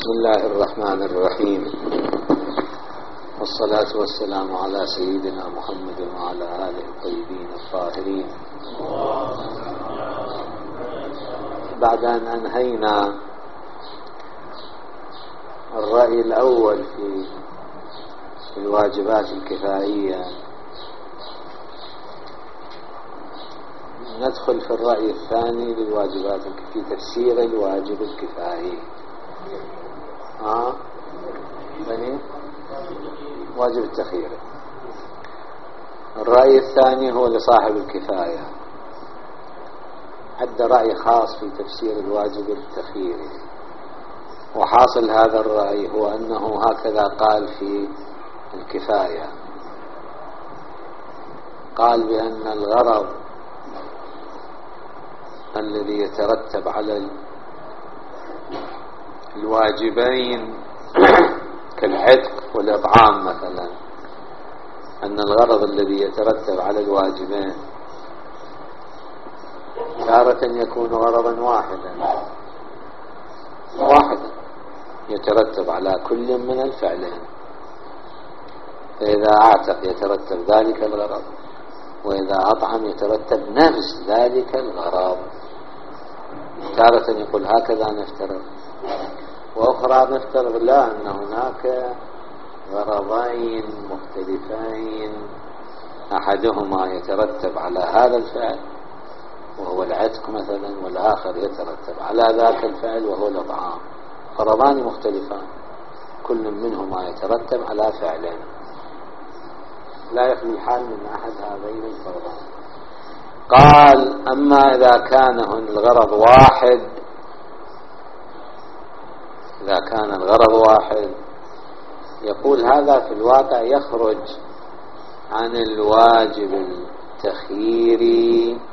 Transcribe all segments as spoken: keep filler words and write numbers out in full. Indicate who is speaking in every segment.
Speaker 1: بسم الله الرحمن الرحيم، والصلاة والسلام على سيدنا محمد وعلى آله الطيبين الطاهرين. بعد أن أنهينا الرأي الأول في الواجبات الكفائية، ندخل في الرأي الثاني للواجبات في تفسير الواجب الكفائي. آه يعني واجب التخيير. الرأي الثاني هو لصاحب الكفاية، عد رأي خاص في تفسير الواجب التخييري، وحاصل هذا الرأي هو أنه هكذا قال في الكفاية، قال بأن الغرض الذي يترتب على الواجبين كالعتق والإطعام مثلا، أن الغرض الذي يترتب على الواجبين تارة يكون غرضا واحدا واحدا يترتب على كل من الفعلين، فإذا أعتق يترتب ذلك الغرض، وإذا أطعم يترتب نفس ذلك الغرض. تارة يقول هكذا نفترض، وأخرى نفترض لا، أن هناك غرضين مختلفين، أحدهما يترتب على هذا الفعل وهو العتق مثلا، والآخر يترتب على ذاك الفعل وهو الإطعام. غرضان مختلفان كل منهما يترتب على فعلين، لا يخلو الحال من أحد هذين الغرضان. قال أما إذا كان الغرض واحد، إذا كان الغرض واحد يقول هذا في الواقع يخرج عن الواجب التخييري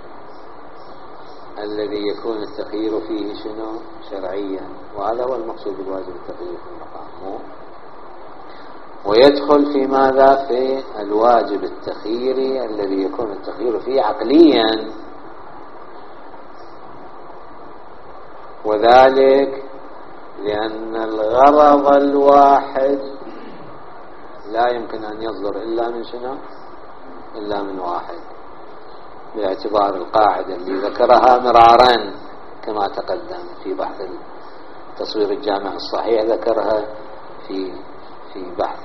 Speaker 1: الذي يكون التخيير فيه شنو؟ شرعيا، وهذا هو المقصود بالواجب التخييري في المقام، ويدخل في ماذا؟ في الواجب التخييري الذي يكون التخيير فيه عقليا، وذلك لأن الغرض الواحد لا يمكن أن يصدر إلا من شنو؟ إلا من واحد، باعتبار القاعدة اللي ذكرها مرارا كما تقدم في بحث تصوير الجامع الصحيح، ذكرها في في بحث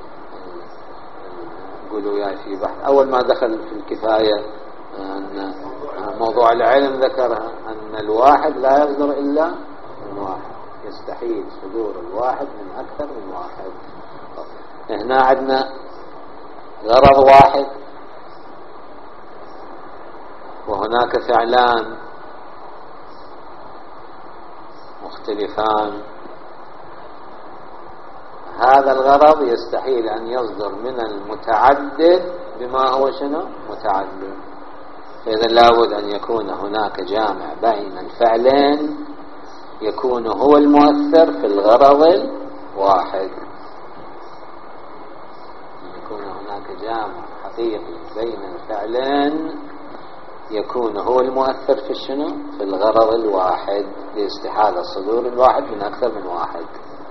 Speaker 1: قولوا في بحث أول ما دخل في الكفاية، أن موضوع العلم ذكرها أن الواحد لا يصدر إلا من واحد، يستحيل صدور الواحد من أكثر من واحد. هنا عندنا غرض واحد وهناك فعلان مختلفان، هذا الغرض يستحيل أن يصدر من المتعدد بما هو شنو؟ متعدد، فإذا لابد أن يكون هناك جامع بين الفعلين يكون هو المؤثر في الغرض الواحد، يكون هناك جامع حقيقي بين الفعلين يكون هو المؤثر في الشنو؟ في الغرض الواحد، لاستحالة صدور الواحد من أكثر من واحد.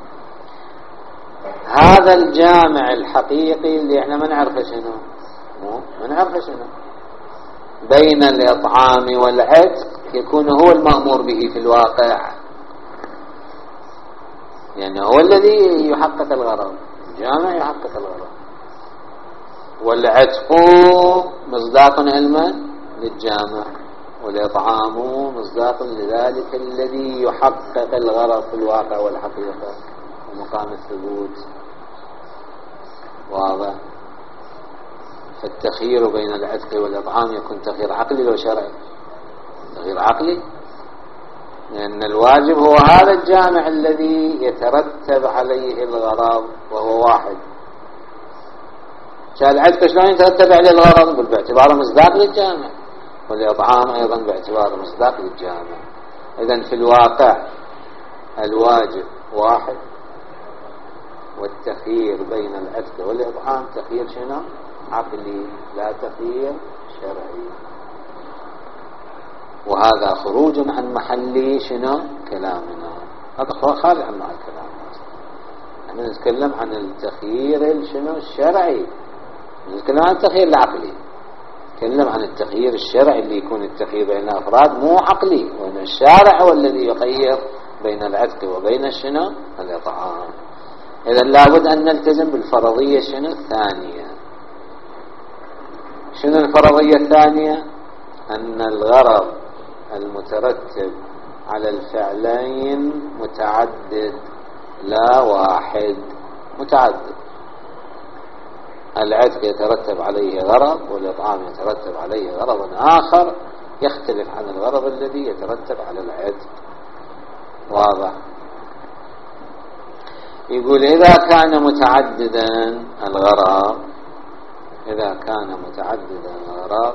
Speaker 1: هذا الجامع الحقيقي اللي احنا ما نعرفه شنو؟ مو ما نعرفه شنو؟ بين الإطعام والعتق يكون هو المأمور به في الواقع، يعني هو الذي يحقق الغرض، الجامع يحقق الغرض، والعتق مصداق علما للجامع، والإطعام مصداق لذلك الذي يحقق الغرض في الواقع والحقيقة ومقام الثبوت. واضح؟ فالتخيير بين العتق والإطعام يكون تخيير عقلي لو شرعي؟ تخيير عقلي، لأن الواجب هو هذا الجامع الذي يترتب عليه الغرض وهو واحد. العتق شلون يترتب عليه الغرض؟ نقول باعتباره مصداق للجامع، والإطعام أيضا باعتباره مصداق للجامع. إذن في الواقع الواجب واحد، والتخيير بين العتق والإطعام تخيير شنو؟ عقلي، لا تخيير شرعي. وهذا خروج عن محل شنو؟ كلامنا. هذا خارج عن معنى الكلام. احنا نتكلم عن التخيير شنو الشرعي، نتكلم عن التخيير العقلي، نتكلم عن التخيير الشرعي اللي يكون التخيير بين أفراد مو عقلي، وأن الشارع هو الذي يخير بين العتق وبين شنو الإطعام. إذا لابد أن نلتزم بالفرضية شنو الثانية. شنو الفرضية الثانية؟ أن الغرض المترتب على الفعلين متعدد لا واحد، متعدد. العتق يترتب عليه غرض، والإطعام يترتب عليه غرض آخر يختلف عن الغرض الذي يترتب على العتق. واضح؟ يقول إذا كان متعددا الغرض، إذا كان متعددا الغرض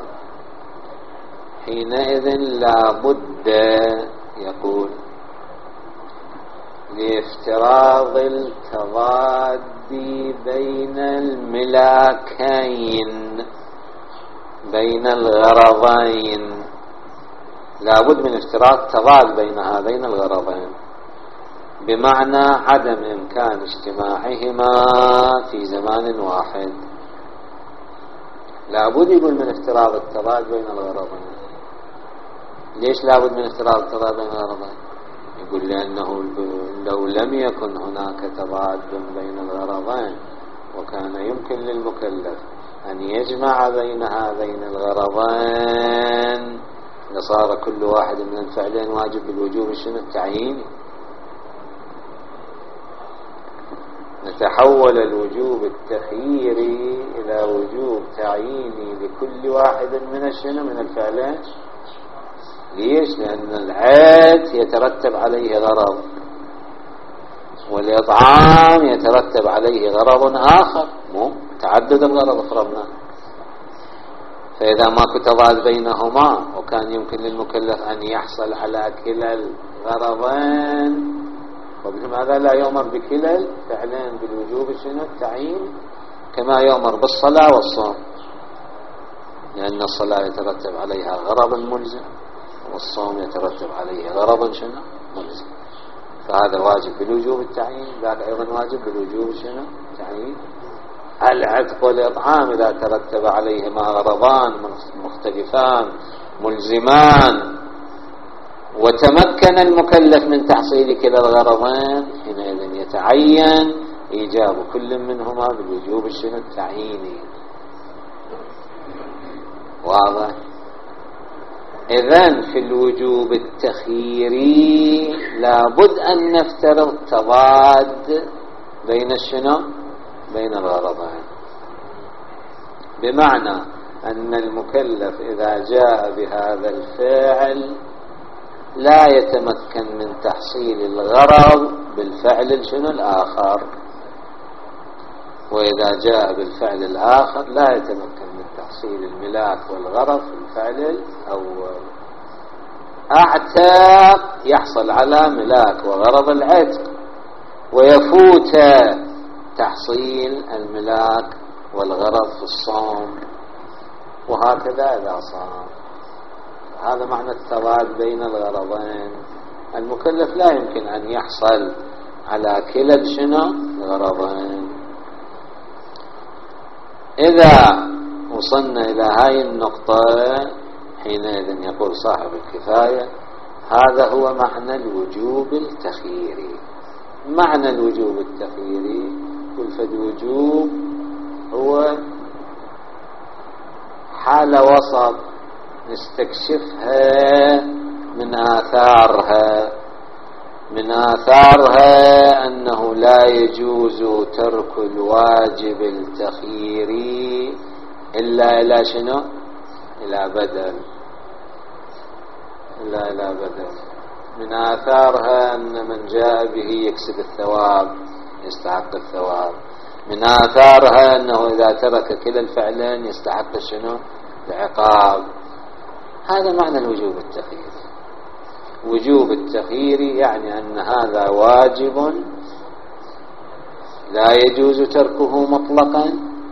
Speaker 1: حينئذ لا بد، يقول، لافتراض التضاد بين الملاكين، بين الغرضين، لا بد من افتراض تضاد بين هذين الغرضين، بمعنى عدم إمكان اجتماعهما في زمان واحد. لا بد، يقول، من افتراض التضاد بين الغرضين. ليش لا بد من افتراض التضاد بين الغرضين؟ يقول لأنه لو لم يكن هناك تضاد بين الغرضين وكان يمكن للمكلف أن يجمع بين هذين الغرضين لصار كل واحد من الفعلين واجب بالوجوب شنو التعييني. نتحول الوجوب التخييري إلى وجوب تعييني لكل واحد من الشنو من الفعلين. ليش؟ لأن العتق يترتب عليه غرض، والإطعام يترتب عليه غرض آخر، مو تعدد الغرض فرضنا. فإذا ماكو تضاد بينهما وكان يمكن للمكلف أن يحصل على كلا الغرضين، وبهذا لا يؤمر بكلا الفعلين بالوجوب شنو التعيين، كما يؤمر بالصلاة والصوم، لأن الصلاة يترتب عليها غرض ملزم، والصوم يترتب عليه غرض شنو ملزم. فهذا واجب بالوجوب التعيين، ذاك أيضا واجب بالوجوب شنو التعيين. العتق والإطعام إذا ترتب عليهما غرضان مختلفان ملزمان وتمكن المكلف من تحصيل كلا الغرضين، حينئذ يتعين إيجاب كل منهما بالوجوب الشنو التعييني. واضح؟ إذن في الوجوب التخييري لابد أن نفترض تضاد بين الشنو بين الغرضين، بمعنى أن المكلف إذا جاء بهذا الفعل لا يتمكن من تحصيل الغرض بالفعل شنو الآخر، وإذا جاء بالفعل الآخر لا يتمكن من تحصيل الملاك والغرض في الفعل الأول. أعتق يحصل على ملاك وغرض العتق، ويفوت تحصيل الملاك والغرض في الصوم، وهكذا إذا صام. هذا معنى التضاد بين الغرضين. المكلف لا يمكن أن يحصل على كلا شنو الغرضين. إذا وصلنا إلى هاي النقطة حينئذ يقول صاحب الكفاية هذا هو معنى الوجوب التخييري. معنى الوجوب التخييري والفالوجوب هو حالة وسط نستكشفها من آثارها. من آثارها أنه لا يجوز ترك الواجب التخييري إلا إلى شنو؟ إلى بدل، إلا إلى بدل. من آثارها أن من جاء به يكسب الثواب، يستحق الثواب. من آثارها أنه إذا ترك كلا الفعلين يستحق شنو؟ العقاب. هذا معنى الوجوب التخييري. وجوب التخييري يعني أن هذا واجب لا يجوز تركه مطلقا،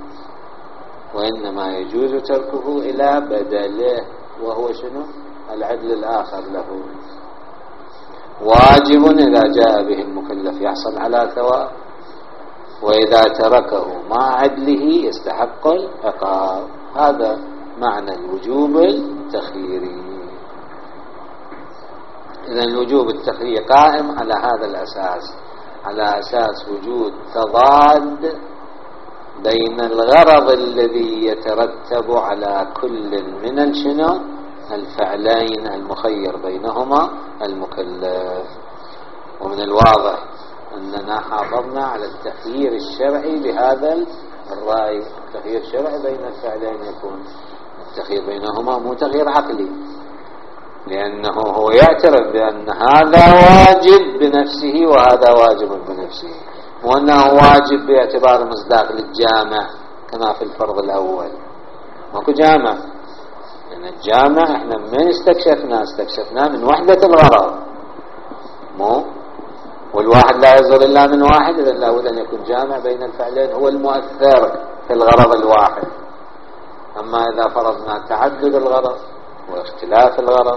Speaker 1: وإنما يجوز تركه إلى بدله، وهو شنو؟ العدل الآخر له. واجب إذا جاء به المكلف يحصل على ثواب، وإذا تركه مع عدله يستحق العقاب. هذا معنى الوجوب التخييري. إذن الوجوب التخييري قائم على هذا الأساس، على أساس وجود تضاد بين الغرض الذي يترتب على كل من الشنو الفعلين المخير بينهما المكلف. ومن الواضح أننا حافظنا على التخيير الشرعي بهذا الرأي. التخيير الشرعي بين الفعلين يكون التخيير بينهما مو تخيير عقلي، لأنه هو يعترف بأن هذا واجب بنفسه وهذا واجب بنفسه، وأنه واجب باعتبار مصداق للجامع كما في الفرض الأول. ماكو جامع، لأن يعني الجامع احنا من استكشفنا استكشفنا من وحدة الغرض، مو والواحد لا يصدر إلا من واحد، إذن لابد أن يكون جامع بين الفعلين هو المؤثر في الغرض الواحد. أما إذا فرضنا تعدد الغرض واختلاف الغرض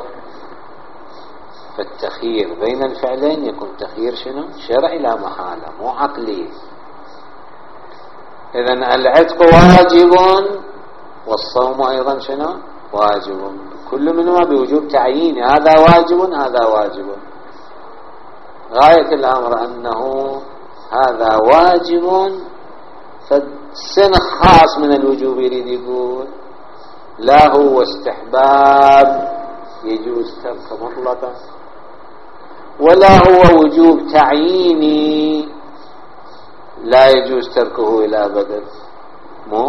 Speaker 1: فالتخيير بين الفعلين يكون تخيير شنو شرعي لا محالة، مو عقلي. إذن العتق واجب والصوم أيضا شنو واجب، كل منهما بوجوب تعيين، هذا واجب هذا واجب. غاية الأمر أنه هذا واجب فسن خاص من الوجوب يريد يقول لا هو استحباب يجوز ترك مطلقا، ولا هو وجوب تعييني لا يجوز تركه إلى بدل، مو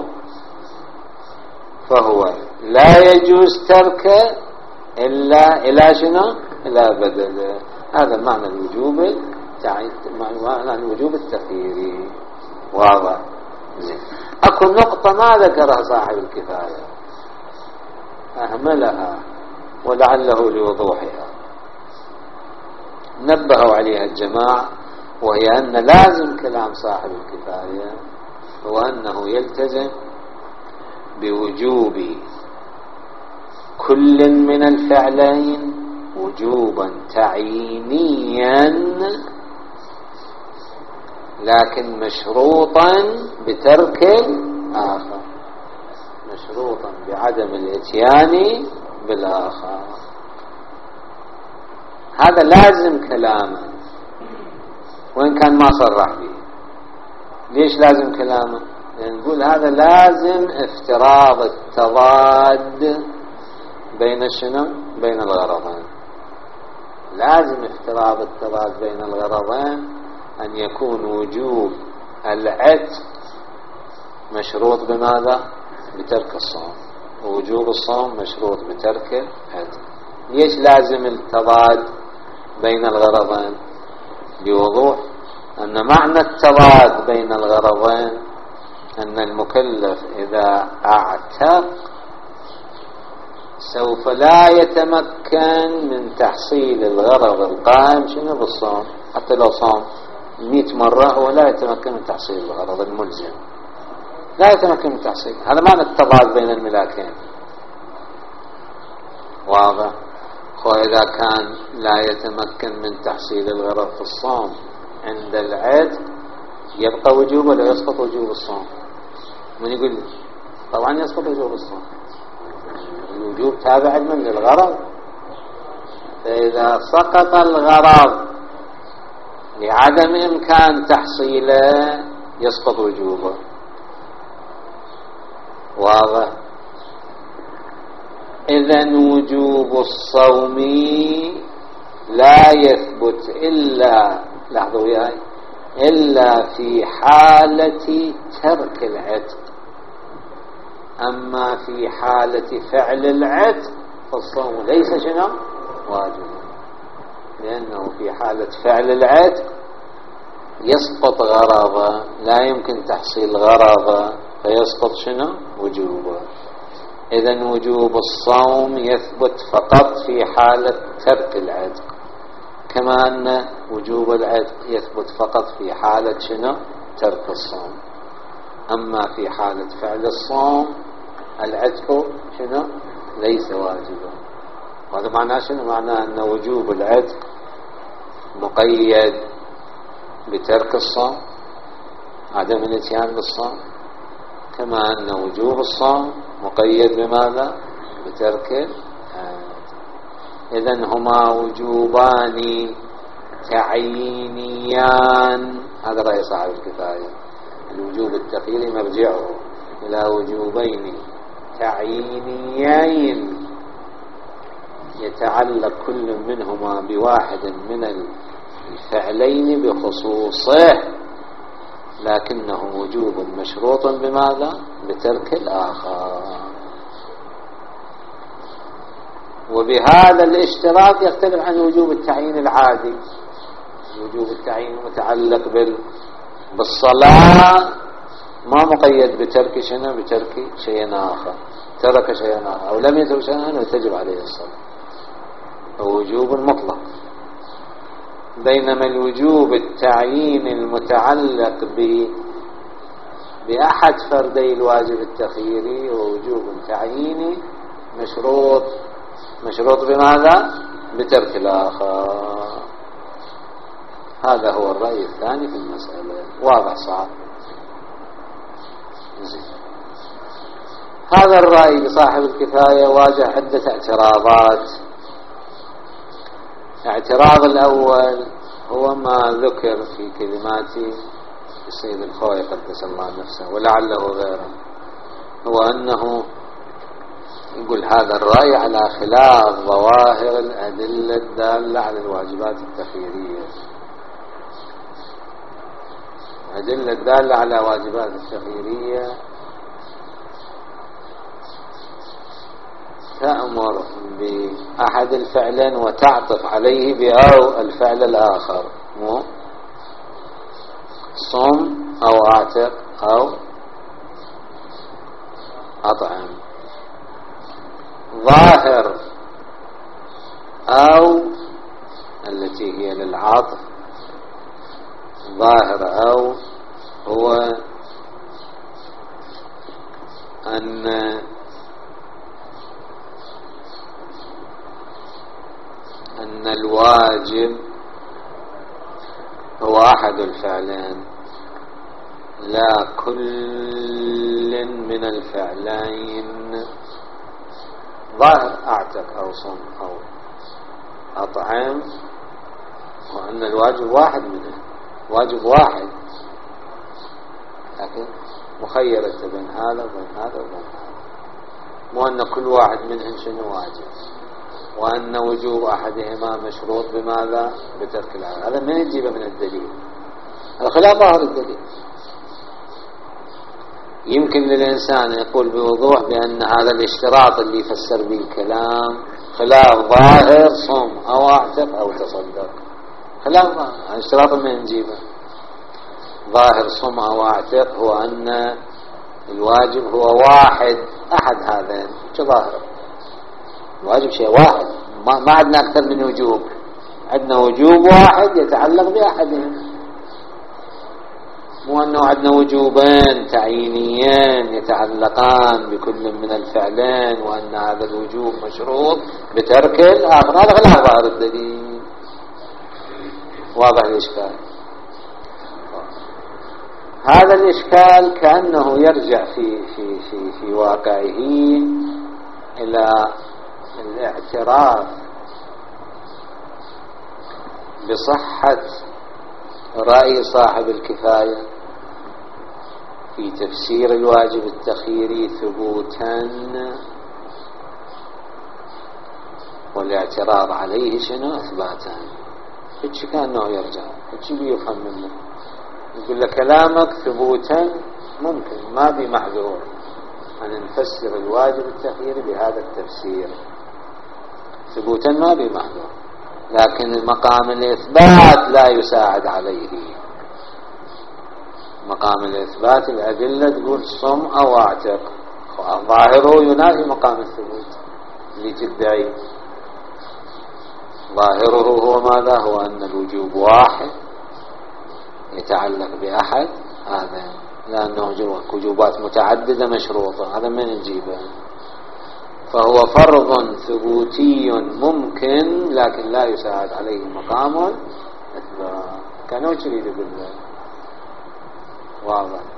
Speaker 1: فهو لا يجوز تركه إلا إلى شنو إلى بدل. هذا معنى الوجوب معنى الوجوب التخييري. واضح زين. اكو نقطة ما ذكرها صاحب الكفاية اهملها ولعله لوضوحها، نبهوا عليها الجماعة، وهي ان لازم كلام صاحب الكفاية هو انه يلتزم بوجوب كل من الفعلين وجوبا تعيينيا، لكن مشروطا بترك الآخر، مشروطا بعدم الاتيان بالآخر. هذا لازم كلامه وإن كان ما صرح به. ليش لازم كلامه؟ لأن نقول هذا لازم افتراض التضاد بين شنو بين الغرضين. لازم افتراض التضاد بين الغرضين أن يكون وجوب العتق مشروط بماذا؟ بترك الصوم، ووجوب الصوم مشروط بترك العتق. ليش لازم التضاد بين الغرضين؟ بوضوح أن معنى التضاد بين الغرضين أن المكلف إذا اعتق سوف لا يتمكن من تحصيل الغرض القائم شنو بالصوم، حتى لو صام مئة مرة هو لا يتمكن من تحصيل الغرض الملزم، لا يتمكن من تحصيل. هذا معنى التضاد بين الملاكين. واضح؟ وإذا كان لا يتمكن من تحصيل الغرض في الصوم عند العتق يبقى وجوب ولا يسقط وجوب الصوم؟ من يقول لي طبعا يسقط وجوب الصوم، الوجوب تابع من للغرض. فإذا سقط الغرض لعدم إمكان تحصيله يسقط وجوبه. واضح؟ إذن وجوب الصوم لا يثبت إلا لاحظوا وياي إلا في حالة ترك العتق. أما في حالة فعل العتق فالصوم ليس شنو واجبا، لأنه في حالة فعل العتق يسقط غرضه، لا يمكن تحصيل غرضه فيسقط شنو وجوبه. إذن وجوب الصوم يثبت فقط في حالة ترك العتق، كما أن وجوب العتق يثبت فقط في حالة شنو ترك الصوم. أما في حالة فعل الصوم العتق شنو ليس واجبا. وهذا معناه شنو؟ معناه أن وجوب العتق مقيد بترك الصوم، عدم الاتيان بالصوم، كما أن وجوب الصوم مقيد بماذا؟ بترك الحاجة. إذن هما وجوبان تعيينيان، هذا رأي صاحب الكفاية. الوجوب التخييري مرجعه إلى وجوبين تعيينيين يتعلق كل منهما بواحد من الفعلين بخصوصه، لكنه وجوب مشروط بماذا؟ بترك الآخر. وبهذا الاشتراط يختلف عن وجوب التعيين العادي. وجوب التعيين المتعلق بال بالصلاة ما مقيد بترك شيء، بترك شيء آخر، ترك شيء آخر أو لم يترك شيئا أنه تجب عليه الصلاة، ووجوب مطلق. بينما الوجوب التعيين المتعلق ب بأحد فردي الواجب التخييري هو وجوب تعييني مشروط، مشروط بماذا؟ بترك الآخر. هذا هو الرأي الثاني في المسألة. واضح صعب؟ هذا الرأي لصاحب الكفاية واجه عدة اعتراضات. الاعتراض الأول هو ما ذكر في كلمات السيد الخوي قدس الله نفسه ولعله غيره، هو أنه يقول هذا الرأي على خلاف ظواهر الأدلة الدالة على الواجبات التخييرية. الأدلة الدالة على واجبات التخييرية تأمر بأحد الفعلين وتعطف عليه بأو الفعل الآخر، مو صم أو اعتق أو أطعم. ظاهر أو التي هي للعطف، ظاهر أو هو أن أن الواجب هو أحد الفعلين لا كل من الفعلين. ظاهر أعتق أو صم أو أطعم، وأن الواجب واحد منه، واجب واحد، لكن مخيرة بين هذا وبين هذا وبين هذا، مو أن كل واحد منهم شنو واجب، وأن وجوب أحدهما مشروط بماذا؟ بترك الآخر. هذا من يجيبه من الدليل؟ هذا خلاف ظاهر الدليل. يمكن للإنسان يقول بوضوح بأن هذا الاشتراط اللي يفسر به الكلام خلاف ظاهر صم أو اعتق أو تصدق، خلاف ظاهر. الاشتراط من نجيبه؟ ظاهر صم أو اعتق هو أن الواجب هو واحد، أحد هذين كظاهر. الواجب شيء واحد، ما, ما عندنا أكثر من وجوب، عندنا وجوب واحد يتعلق بأحدهم، مو أنه عندنا وجوبين تعيينيين يتعلقان بكل من الفعلين وأن هذا الوجوب مشروط بترك الآخر. هذا خلاف ظاهر الدليل. واضح الإشكال؟ هذا الإشكال كأنه يرجع في في في في واقعه إلى الاعتراف بصحة رأي صاحب الكفاية في تفسير الواجب التخييري ثبوتا، والاعتراض عليه شنو؟ إثباتا. فتش كأنه يرجع، فتش بيفهم منه، يقول لك كلامك ثبوتا ممكن، ما بي محذور أن نفسر الواجب التخييري بهذا التفسير، ثبوتا ما بي محذور، لكن مقام الإثبات لا يساعد عليه. مقام الإثبات الأدلة تقول صم أو اعتق، ظاهره ينافي مقام الثبوت اللي تدعي. ظاهره هو ماذا؟ هو أن الوجوب واحد يتعلق بأحد هذا، لأنه وجوبات متعددة مشروطة، هذا من نجيبه. فهو فرض ثبوتي ممكن لكن لا يساعد عليه مقام إثبات. كانوا يريد بالله واضح.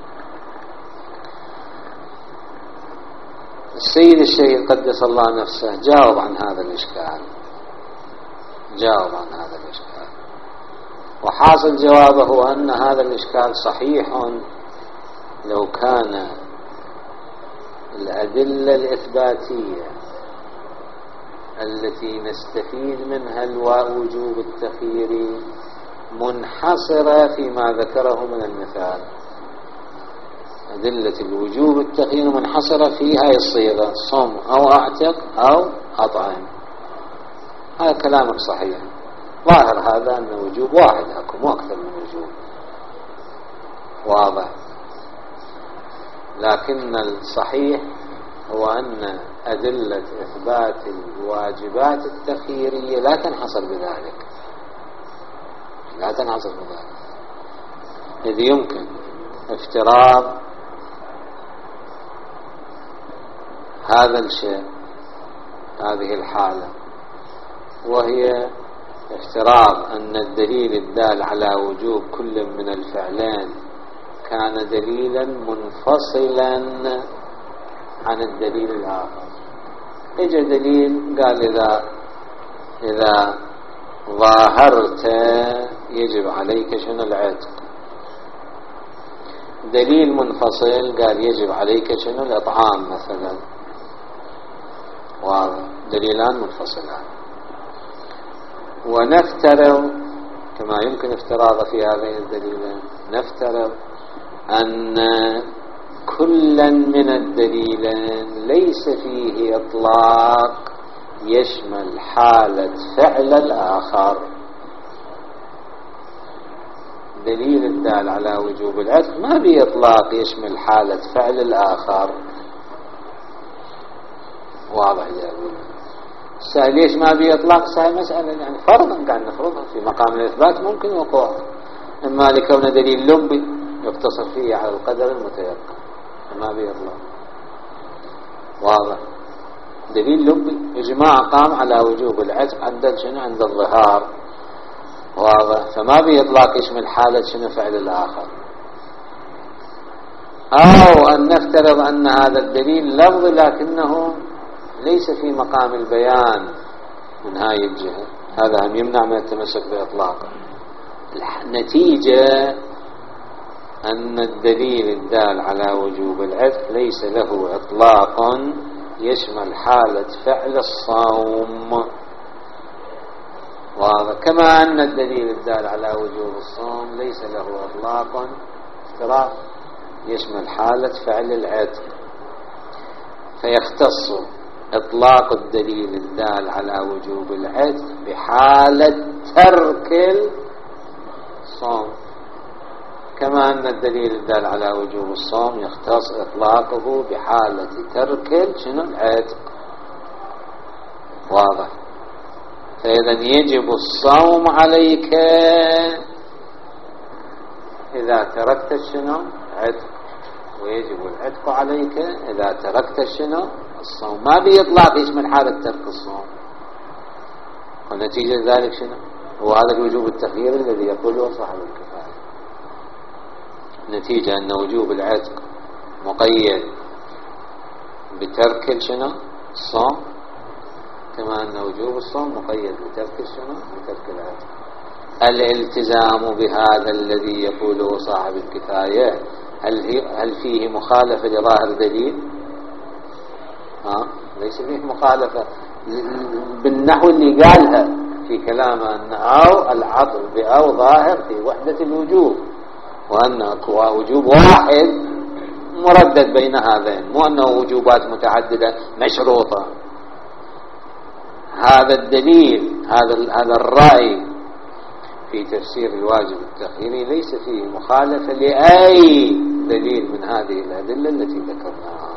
Speaker 1: السيد الشهيد قدس الله نفسه جاوب عن هذا الإشكال، جاوب عن هذا الإشكال، وحاصل جوابه أن هذا الإشكال صحيح لو كان الأدلة الإثباتية التي نستفيد منها الوجوب التخييري منحصرة فيما ذكره من المثال. أدلة الوجوب التخييري منحصرة في هاي الصيغة، صم أو أعتق أو أطعم. هذا كلامك صحيح، ظاهر هذا أن وجوب واحد أكو مو أكثر من وجوب، واضح. لكن الصحيح هو أن أدلة إثبات الواجبات التخييرية لا تنحصر بذلك، لا تنحصر بذلك، إذ يمكن افتراض هذا الشيء، هذه الحالة، وهي افتراض أن الدليل الدال على وجوب كل من الفعلين كان دليلا منفصلا عن الدليل الآخر. اجى دليل قال إذا إذا ظاهرت يجب عليك شنو العتق، دليل منفصل قال يجب عليك شنو الإطعام مثلا، ودليلان منفصلان. ونفترض كما يمكن افتراض في هذين الدليلين، نفترض أن كلا من الدليلين ليس فيه إطلاق يشمل حالة فعل الآخر. دليل الدال على وجوب العتق ما به إطلاق يشمل حالة فعل الآخر، واضح يا أبو. السائل ليش ما به إطلاق؟ سهل مسألة يعني فرضا كان نفرضها في مقام الإثبات ممكن وقوع، إما لكون دليل لبي يقتصر فيه على القدر المتيقن، ما به إطلاق، واضح. دليل لبي إجماع قام على وجوب العتق عند شنو؟ عند الظهار، واضح. فما به إطلاق يشمل حالة شنو؟ فعل الآخر. أو أن نفترض أن هذا الدليل لفظ لكنه ليس في مقام البيان من هاي الجهة، هذا هم يمنع من التمسك بإطلاقه. النتيجة أن الدليل الدال على وجوب العتق ليس له إطلاق يشمل حالة فعل الصوم، وكما أن الدليل الدال على وجوب الصوم ليس له إطلاق افتراض يشمل حالة فعل العتق. فيختص إطلاق الدليل الدال على وجوب العتق بحالة ترك الصوم، كما أن الدليل الدال على وجوب الصوم يختص إطلاقه بحالة ترك شنو؟ العتق، واضح. فإذا يجب الصوم عليك إذا تركت شنو؟ عتق، ويجب العتق عليك إذا تركت شنو؟ الصوم. ما بيطلق يشمل حالة ترك الصوم، ونتيجة ذلك شنو؟ هو هذا الوجوب التخييري الذي يقوله صاحب الكفاية. نتيجة أن وجوب العتق مقيد بترك شنو؟ الصوم، كما أن وجوب الصوم مقيد بترك شنو؟ بترك العتق. الالتزام بهذا الذي يقوله صاحب الكفاية هل, هل فيه مخالفة لظاهر دليل؟ ها؟ ليس فيه مخالفة بالنحو اللي قالها في كلامه، أن أو العطف بأو ظاهر في وحدة الوجوب، وأن وجوب واحد مردد بين هذين، مو أنه وجوبات متعددة مشروطة. هذا الدليل، هذا هذا الرأي في تفسير الواجب التخييري ليس فيه مخالفة لأي دليل من هذه الأدلة التي ذكرناها.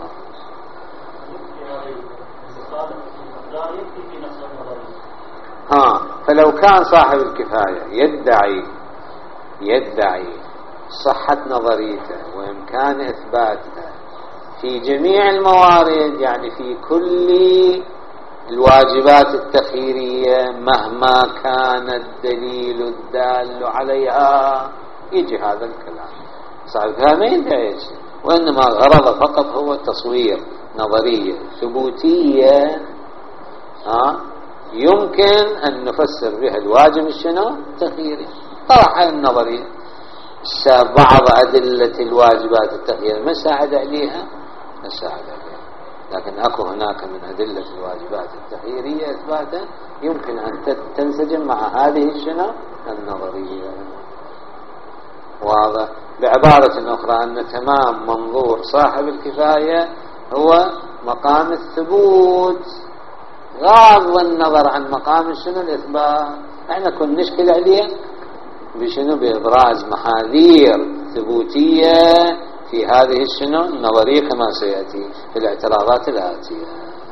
Speaker 1: ها، فلو كان صاحب الكفاية يدعي يدعي صحة نظريته وإمكان إثباتها في جميع الموارد، يعني في كل الواجبات التخييرية مهما كان الدليل الدال عليها يجي هذا الكلام. صاحب الكفاية ما يدعي شيء، وإنما غرض فقط هو تصوير نظرية ثبوتية ها يمكن أن نفسر بها الواجب الشنو التخييري. طرح النظرية بعض أدلة الواجبات التخييرية ما ساعد عليها ما ساعد عليها، لكن أكو هناك من أدلة الواجبات التخييرية إثباتا يمكن أن تنسجم مع هذه الشنو النظرية. واضح؟ بعبارة أخرى أن تمام منظور صاحب الكفاية هو مقام الثبوت غض النظر عن مقام الشنو الإثبات. احنا كنا نشكل عليه بشنو بإبراز محاذير ثبوتية في هذه الشنو النظرية كما سيأتي في الاعتراضات الآتية.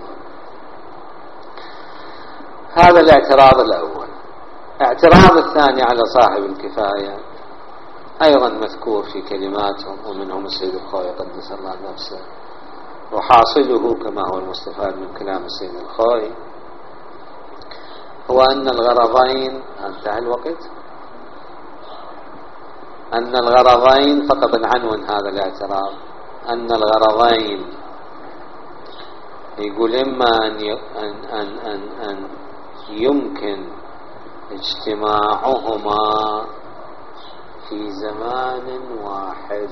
Speaker 1: هذا الاعتراض الأول. الاعتراض الثاني على صاحب الكفاية أيضا مذكور في كلماتهم ومنهم السيد الخوي قدس الله نفسه، وحاصله كما هو المستفاد من كلام السيد الخوي هو أن الغرضين انتهى الوقت أن الغرضين فقط عنون هذا الاعتراض أن الغرضين يقول إما أن, أن, أن, أن, أن يمكن اجتماعهما في زمان واحد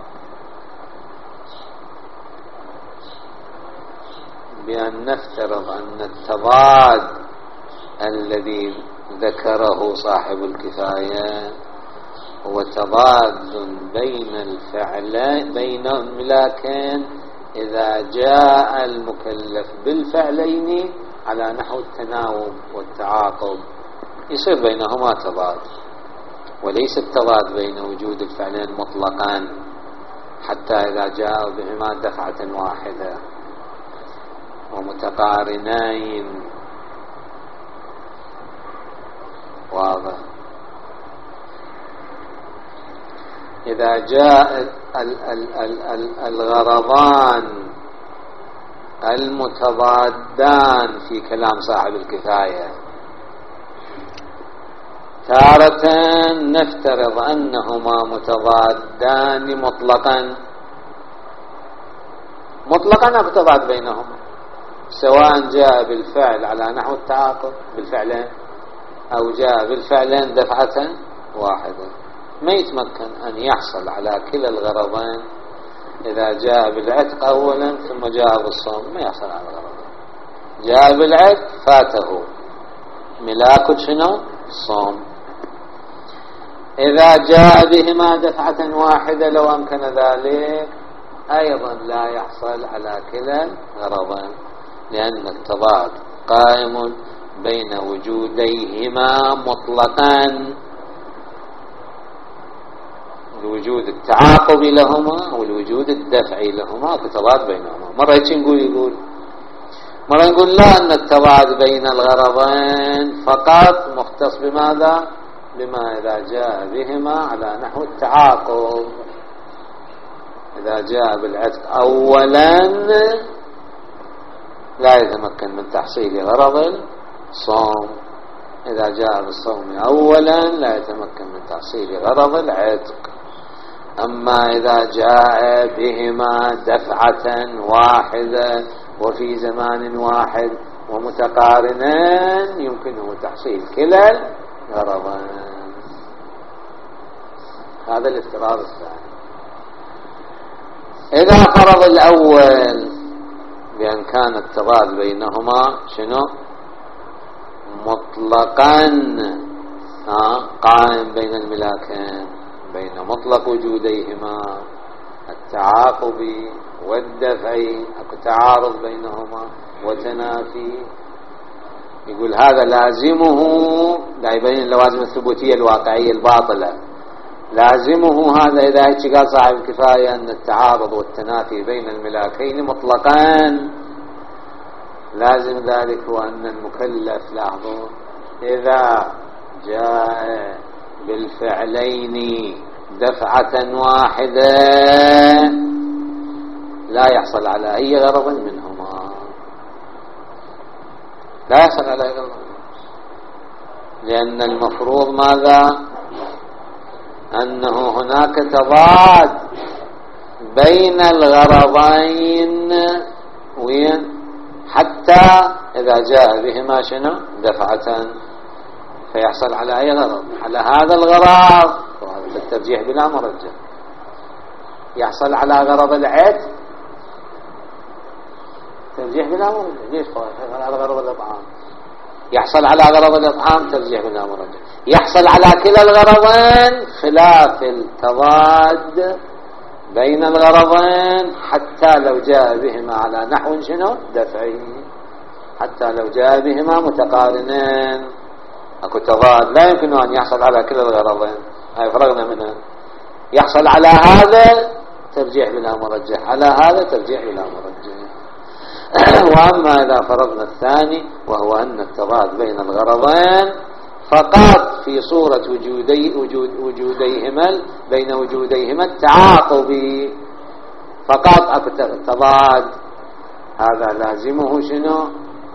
Speaker 1: بأن نفترض أن التضاد الذي ذكره صاحب الكفاية هو تضاد بين الفعلين بين الملاكين إذا جاء المكلف بالفعلين على نحو التناوب والتعاقب يصير بينهما تضاد، وليس التضاد بين وجود الفعلين مطلقا حتى إذا جاءوا بهما دفعة واحدة ومتقارنين. واضح؟ إذا جاء الغرضان المتضادان في كلام صاحب الكفاية تارة نفترض أنهما متضادان مطلقا مطلقا أو تضاد بينهما سواء جاء بالفعل على نحو التعاقب بالفعلين أو جاء بالفعلين دفعة واحدة. ما يتمكن أن يحصل على كلا الغرضين إذا جاء بالعتق أولا ثم جاء بالصوم، ما يحصل على الغرضين. جاء بالعتق فاته ملاك شنو الصوم. إذا جاء بهما دفعة واحدة لو أمكن ذلك أيضا لا يحصل على كلا الغرضين، لأن التضاد قائم بين وجوديهما مطلقا، الوجود التعاقبي لهما والوجود الدفعي لهما كتضاد بينهما. مرة يجي نقول يقول مرة نقول لا، أن التضاد بين الغرضين فقط مختص بماذا؟ بما إذا جاء بهما على نحو التعاقب. إذا جاء بالعتق أولا لا يتمكن من تحصيل غرض الصوم، إذا جاء بالصوم أولا لا يتمكن من تحصيل غرض العتق. أما إذا جاء بهما دفعة واحدة وفي زمان واحد ومتقارنان يمكنه تحصيل كلا الغرضين. هذا الافتراض الثاني. إذا فرض الأول بأن كان التضاد بينهما شنو مطلقا قائم بين الملاكين بين مطلق وجوديهما التعاقبي والدفعي، اكو تعارض بينهما وتنافي، يقول هذا لازمه، لا يبين اللوازم الثبوتية الواقعية الباطلة، لازمه هذا إذا هيك قال صاحب الكفاية أن التعارض والتنافي بين الملاكين مطلقا، لازم ذلك هو أن المكلف لاحظوا إذا جاء بالفعلين دفعة واحدة لا يحصل على أي غرض منهما. لا يحصل على هذا الغرض، لأن المفروض ماذا؟ أنه هناك تضاد بين الغرضين، وين؟ حتى إذا جاء بهما شنو؟ دفعة، فيحصل على أي غرض؟ على هذا الغرض، وهذا الترجيح بلا مرجح. يحصل على غرض العتق، ترجيح بلا مرجح. ليش؟ على غرض الإطعام. يحصل على غرض الإطعام، ترجيح بلا مرجح. يحصل على كلا الغرضين، خلاف التضاد بين الغرضين حتى لو جاء بهما على نحو شنو؟ دفعي، حتى لو جاء بهما متقارنين. اكو تضاد لا يمكن ان يحصل على كلا الغرضين، هاي فرغنا منها. يحصل على هذا ترجيح بلا مرجح، على هذا ترجيح بلا مرجح. واما اذا فرضنا الثاني، وهو ان التضاد بين الغرضين فقط في صورة وجودي وجود وجوديهما بين وجوديهما التعاقبي فقط، اكو تضاد، هذا لازمه شنو؟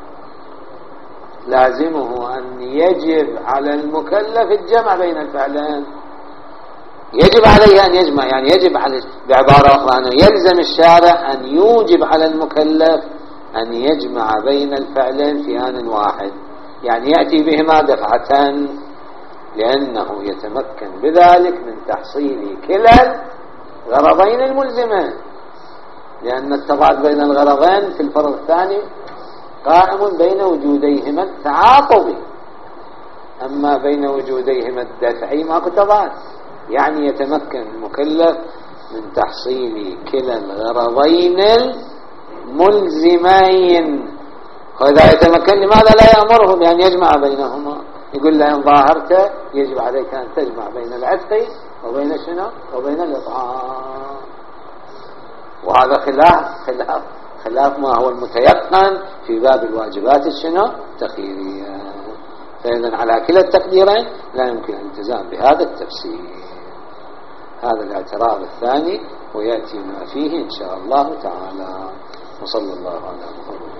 Speaker 1: لازمه ان يجب على المكلف الجمع بين الفعلين. يجب عليه ان يجمع، يعني يجب عليه، بعبارة اخرى انه يلزم الشارع ان يوجب على المكلف ان يجمع بين الفعلين في آن واحد، يعني يأتي بهما دفعة، لأنه يتمكن بذلك من تحصيل كلا الغرضين الملزمين، لأن التضاد بين الغرضين في الفرض الثاني قائم بين وجوديهما التعاقبي، أما بين وجوديهما الدفعي ماكو تضاد، يعني يتمكن المكلف من تحصيل كلا الغرضين الملزمين. وإذا يتمكن لماذا لا يأمره بأن يجمع بينهما؟ يقول له إن ظاهرت يجب عليك أن تجمع بين العتق وبين شنو؟ وبين الإطعام. وهذا خلاف خلاف خلاف ما هو المتيقن في باب الواجبات الشنو؟ التخييرية. فإذا على كلا التقديرين لا يمكن الالتزام بهذا التفسير. هذا الاعتراض الثاني، ويأتي ما فيه إن شاء الله تعالى. وصلى الله على محمد.